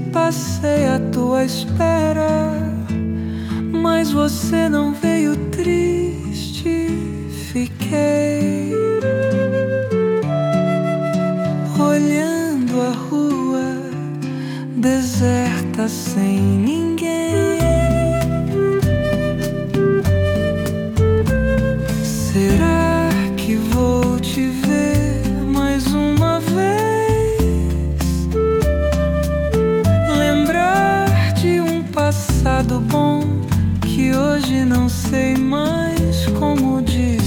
passei à tua espera, mas você não veio triste. Fiquei olhando a rua deserta sem ninguém. Será que vou te ver mais uma vez? Lembrar de um passado bom que hoje não sei mais como dizer.